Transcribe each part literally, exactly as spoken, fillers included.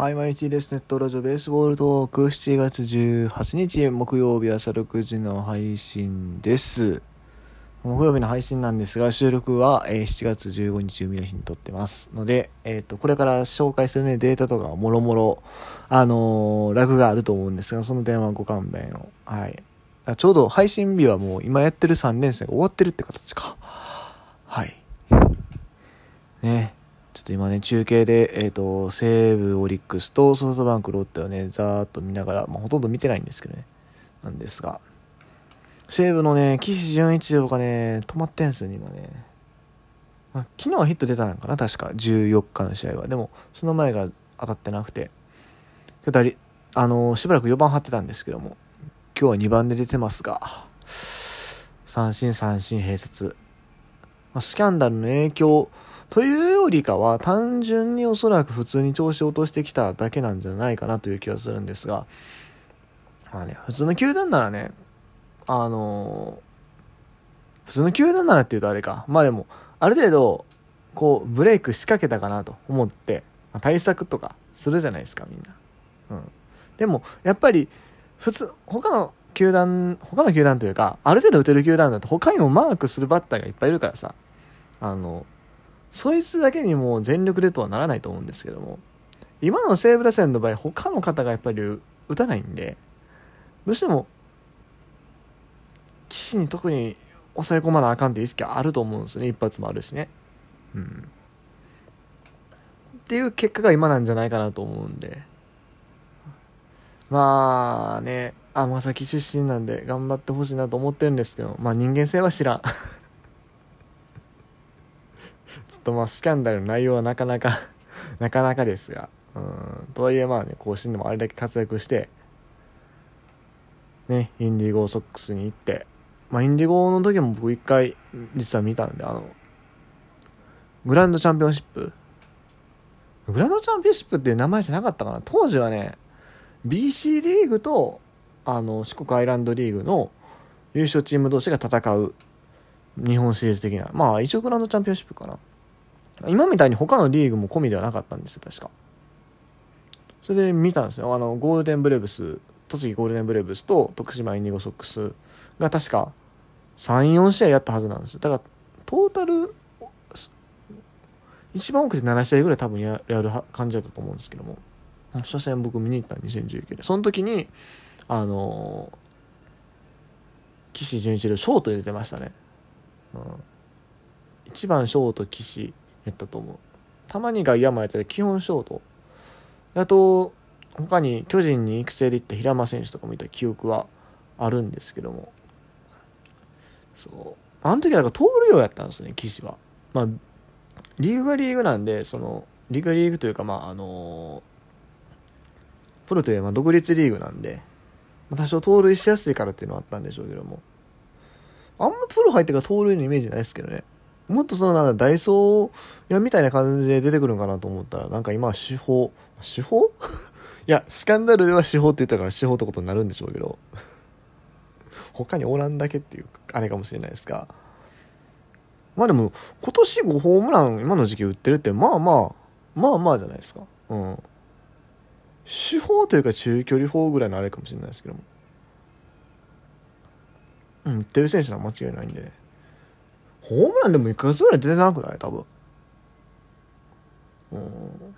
はい、毎日です。ネットラジオベースボールトークしちがつじゅうはちにち木曜日朝ろくじの配信です。木曜日の配信なんですが、収録はしちがつじゅうごにち海の日に撮ってますので、えっと、これから紹介するね、データとかもろもろ、あのー、ラグがあると思うんですが、その点はご勘弁を。はい。ちょうど配信日はもう今やってるさん連戦が終わってるって形か。はい。ね。ちょっと今ね中継で、えーと、西武オリックスとソフトバンクロッテをねざーっと見ながら、まあ、ほとんど見てないんですけどねなんですが、西武のね岸潤一郎がね止まってんすよね今ね、まあ、昨日はヒット出たのかな確かじゅうよっかの試合は。でもその前が当たってなくて、今日あのー、しばらくよばん張ってたんですけども、今日はにばんで出てますが三振三振併殺、まあ、スキャンダルの影響というよりかは単純におそらく普通に調子を落としてきただけなんじゃないかなという気がするんですが、まあね、普通の球団ならね、あのー、普通の球団ならっていうとあれか、まあでもある程度こうブレイク仕掛けたかなと思って、まあ、対策とかするじゃないですかみんな、うん、でもやっぱり普通他の球団他の球団というかある程度打てる球団だと他にもマークするバッターがいっぱいいるからさ、あのそいつだけにもう全力でとはならないと思うんですけども、今の西武打線の場合他の方がやっぱり打たないんで、どうしても岸に特に抑え込まなあかんっていう意識はあると思うんですよね。一発もあるしね、うん、っていう結果が今なんじゃないかなと思うんで、まあね尼崎出身なんで頑張ってほしいなと思ってるんですけど、まあ人間性は知らんちょっとまあスキャンダルの内容はなかなかなかなかですが、うん、とはいえまあね甲子園でもあれだけ活躍してね、インディゴーソックスに行って、まあインディゴーの時も僕一回実は見たんで、あのグランドチャンピオンシップグランドチャンピオンシップっていう名前じゃなかったかな当時はね、 ビーシー リーグとあの四国アイランドリーグの優勝チーム同士が戦う日本シリーズ的な、まあ一応グランドチャンピオンシップかな。今みたいに他のリーグも込みではなかったんですよ確か。それで見たんですよ。あのゴールデンブレーブス栃木ゴールデンブレーブスと徳島インディゴソックスが確か さん,よん 試合やったはずなんですよ。だからトータル一番多くてなな試合ぐらい多分 や, やる感じだったと思うんですけども、初戦僕見に行ったにせんじゅうきゅうで、その時にあのー、岸潤一郎ショートで出てましたね、うん、いちばんショート岸やったと思う。たまに外野もやってて基本ショート、あと他に巨人に育成で行った平間選手とかもいた記憶はあるんですけども、そうあの時はだから盗塁王やったんですよね岸は。まあリーグがリーグなんで、そのリーグがリーグというかまああのプロというまあ独立リーグなんで、まあ、多少盗塁しやすいからっていうのはあったんでしょうけども、あんまプロ入ってから盗塁のイメージないですけどね。もっとそのなんだダイソーやみたいな感じで出てくるんかなと思ったら、なんか今は手法手法いやスキャンダルでは手法って言ったから手法ってことになるんでしょうけど他におらんだけっていうあれかもしれないですが、まあでも今年ごホームラン今の時期打ってるってまあまあまあまあじゃないですか。うん手法というか中距離法ぐらいのあれかもしれないですけども、うん打ってる選手は間違いないんでね。ホームランでもいっかげつぐらい出てなくない多分。うんま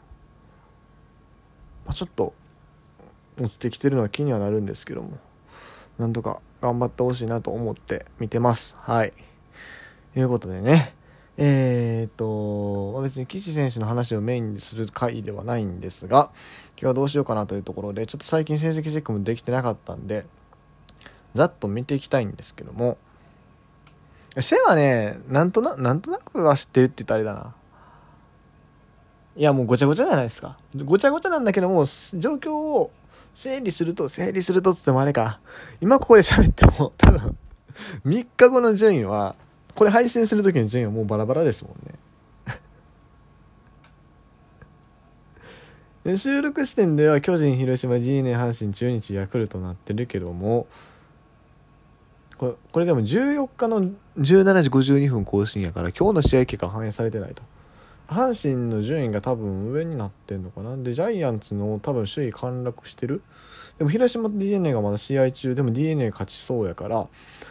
あちょっと落ちてきてるのは気にはなるんですけども、なんとか頑張ってほしいなと思って見てます。はいということでね、えー、っと別に岸選手の話をメインにする回ではないんですが、今日はどうしようかなというところで、ちょっと最近成績チェックもできてなかったんでざっと見ていきたいんですけども、背はねなんとななんとなくは知ってるって言ったらあれだな。いやもうごちゃごちゃじゃないですか。ごちゃごちゃなんだけども、状況を整理すると整理するとつってもあれか、今ここで喋っても多分みっかごの順位は、これ配信する時の順位はもうバラバラですもんね収録時点では巨人、広島、ジーエヌエー、阪神、中日、ヤクルトなってるけども、これ、これでもじゅうよっかのじゅうしちじごじゅうにふん更新やから今日の試合結果は反映されてないと。 阪神の順位が多分上になってんのかな。でジャイアンツの多分首位陥落してる。でも広島と ディーエヌエー がまだ試合中でも ディーエヌエー 勝ちそうやから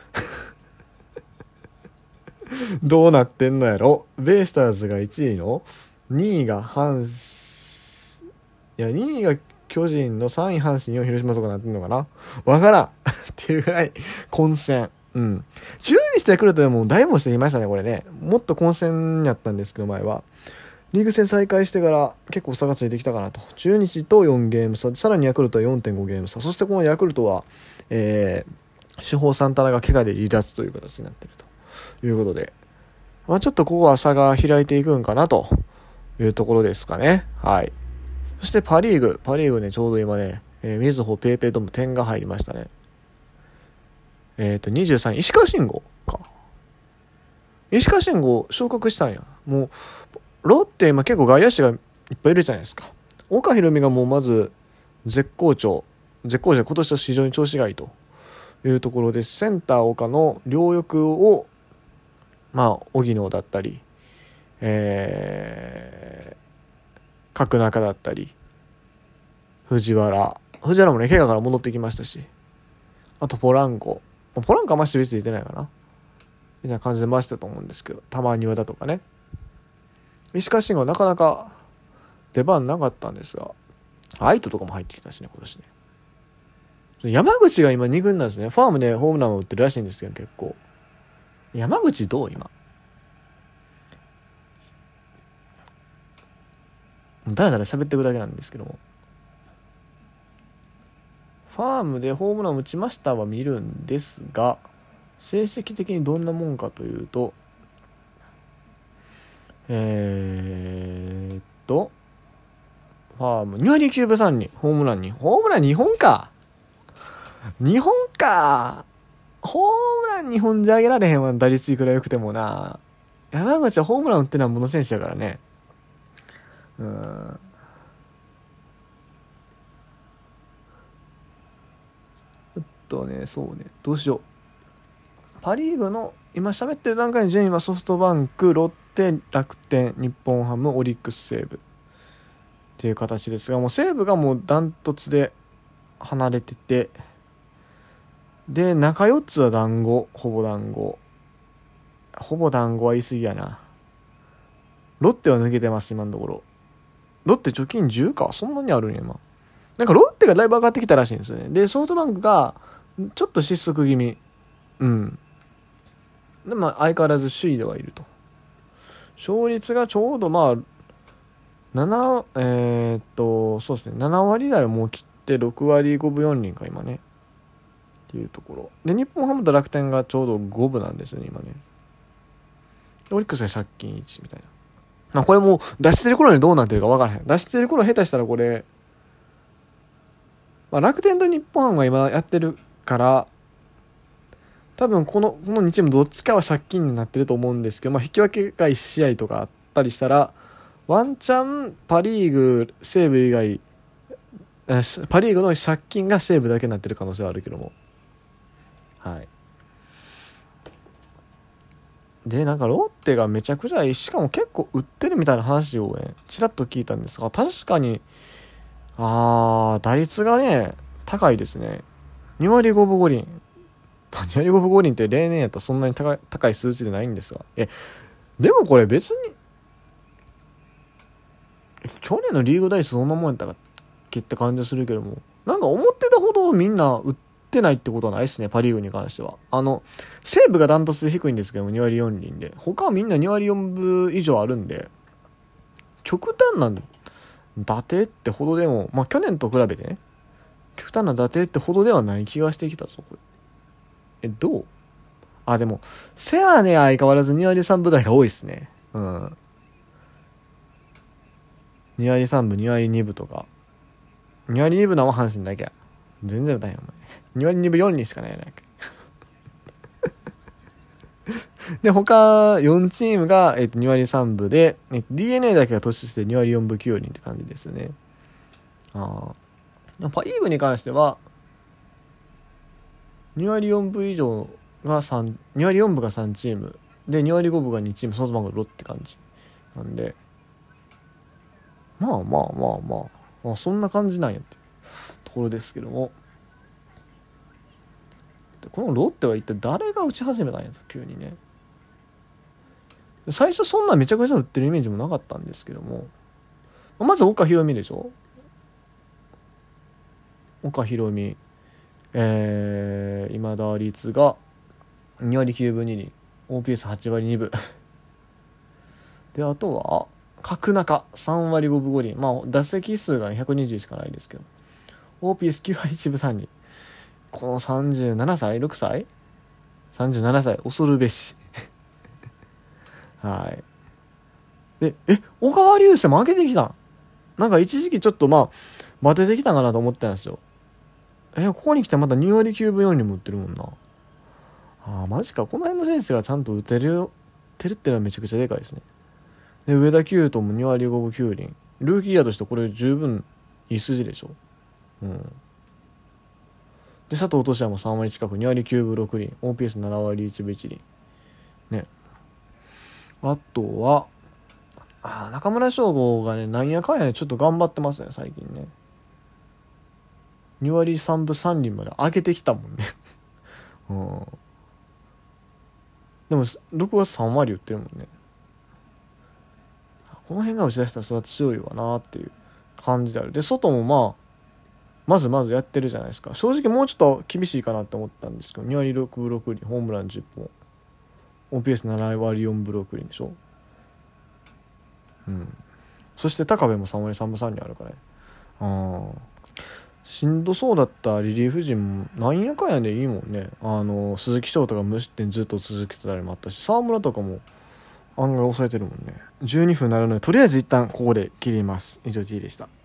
どうなってんのやろ。ベイスターズがいちいの、にいが阪神、いやにいが巨人の、さんい阪神、よんい広島とかなってんのかな、わからんっていうぐらい混戦。うん。中日とヤクルトでもだいぶしていましたね、これね。もっと混戦やったんですけど、前は。リーグ戦再開してから結構差がついてきたかなと。中日とよんゲーム差、さらにヤクルトは よんてんご ゲーム差。そしてこのヤクルトは、えー、主砲サンタナが怪我で離脱という形になっているということで、まあ、ちょっとここは差が開いていくんかなというところですかね。はい。そしてパリーグ。パリーグね、ちょうど今ね、えー、みずほペイペイドーム点が入りましたね。えっと、にじゅうさんい、石川慎吾か。石川慎吾昇格したんや。もう、ロッテ今結構外野手がいっぱいいるじゃないですか。岡大海がもうまず絶好調。絶好調、今年は非常に調子がいいというところで、センター岡の両翼を、まあ、荻野だったり、えー、角中だったり、藤原。藤原もね、怪我から戻ってきましたし、あとポランコ。ポランコはあんまり守備ついてないかなみたいな感じで回してたと思うんですけど、たまにはだとかね。石川慎吾はなかなか出番なかったんですが、アイトとかも入ってきたしね、今年ね。山口が今に軍なんですね。ファームでホームランを打ってるらしいんですけど、結構。山口どう今。だらだら喋ってるだけなんですけども。ファームでホームランを打ちましたは見るんですが、成績的にどんなもんかというと、えーっと、ファームにわりきゅうぶさんりん、ホームランに、ホームランにほんか。にほんか。ホームランにほんじゃあげられへんわ、打率いくら良くてもな。山口はホームラン打ってなんぼの選手だからね。うーん。ちょっとね、そうね、どうしよう。パリーグの今喋ってる段階の順位はソフトバンク、ロッテ、楽天、日本ハム、オリックス、西武っていう形ですが、もう西武がもうダントツで離れてて、で中よっつは団子、ほぼ団子、ほぼ団子は言い過ぎやな。ロッテは抜けてます今のところ。ロッテ貯金じゅうか、そんなにあるんや今。なんかロッテがだいぶ上がってきたらしいんですよね。でソフトバンクがちょっと失速気味。うんでも相変わらず首位ではいると。勝率がちょうどまあななえー、っとそうですねななわり台をもう切ってろくわりごぶよんりんか今ねっていうところで、日本ハムと楽天がちょうどごぶなんですよね今ね。オリックスが借金いちみたいな。まあこれもう出してる頃にどうなってるか分からへん。出してる頃下手したらこれ、まあ、楽天と日本ハムが今やってるから多分このこのにチームどっちかは借金になってると思うんですけど、まあ、引き分けがいち試合とかあったりしたらワンチャンパリーグ西武以外パリーグの借金が西武だけになってる可能性はあるけども、はい。でなんかロッテがめちゃくちゃいい、しかも結構売ってるみたいな話をねちらっと聞いたんですが、確かにあー打率がね高いですね。にわりごぶごりんにわりごぶごりんって例年やったらそんなに高い、高い数値でないんですが、えでもこれ別に去年のリーグ打率そんなもんやったっけって感じするけども、なんか思ってたほどみんな売ってないってことはないですね。パリーグに関してはあの西武がダントツで低いんですけどもにわりよんりんで、他はみんなにわりよんぶ以上あるんで、極端な打点ってほどでも、まあ去年と比べてね極端な打点ってほどではない気がしてきたぞこれ。えどうあでも背はね相変わらずにわりさんぶ台が多いですね。うんにわりさんぶにわりにぶとか、にわりにぶなのは阪神だけや。全然大変お前にわりにぶよんにんしかないやないかで他よんチームが、えー、とにわりさんぶで、えー、ディーエヌエー だけが突出してにわりよんぶきゅうりんって感じですよね。あパ・リーグに関してはにわりよんぶ以上がさん、にわりよんぶがさんチームでにわりごぶがにチーム、ソフトバンクロッテ感じなんで、 まあまあまあまあ、まあ、そんな感じなんやってところですけども、でこのロッテは一体誰が打ち始めたんやと急にね。最初そんなめちゃくちゃ打ってるイメージもなかったんですけども、まず岡大海でしょ。岡大海、えー、今打率がにわりきゅうぶにりん、 オーピーエスはちわりにぶで、あとは角中さんわりごぶごりん、まあ打席数がひゃくにじゅうしかないですけど オーピーエスきゅうわりいちぶさんりん、このさんじゅうななさいろくさいさんじゅうななさい恐るべしはいで、え小川流星も上げてきたん、なんか一時期ちょっとまあバテてきたかなと思ったんですよ。えここに来てまたにわりきゅうぶよんりんも打ってるもんな。あーマジか、この辺の選手がちゃんと打てるてるっていうのはめちゃくちゃでかいですね。で上田九斗もにわりごぶきゅうりん、ルーキーイヤーとしてこれ十分いい数字でしょ。うんで佐藤俊也もさんわり近く、にわりきゅうぶろくりん、 オーピーエスななわりいちぶいちりんね。あとはあ中村奨吾がね、なんやかんやねちょっと頑張ってますね最近ね。にわりさんぶさんりんまで上げてきたもんねうん、でもろくがつさんわり打ってるもんね。この辺が打ち出したらそれは強いわなっていう感じである。で外もまあまずまずやってるじゃないですか。正直もうちょっと厳しいかなって思ったんですけど、にわりろくぶろくりん、ホームランじゅっぽん、 オーピーエスななわりよんぶろくりんでしょ。うんそして高部もさんわりさんぶさんりんあるからね。ああしんどそうだったリリーフ陣もなんやかんやでいいもんね。あの鈴木翔太が無失点ずっと続けてたりもあったし、沢村とかも案外抑えてるもんね。じゅうにふんなるのでとりあえず一旦ここで切ります。以上 G でした。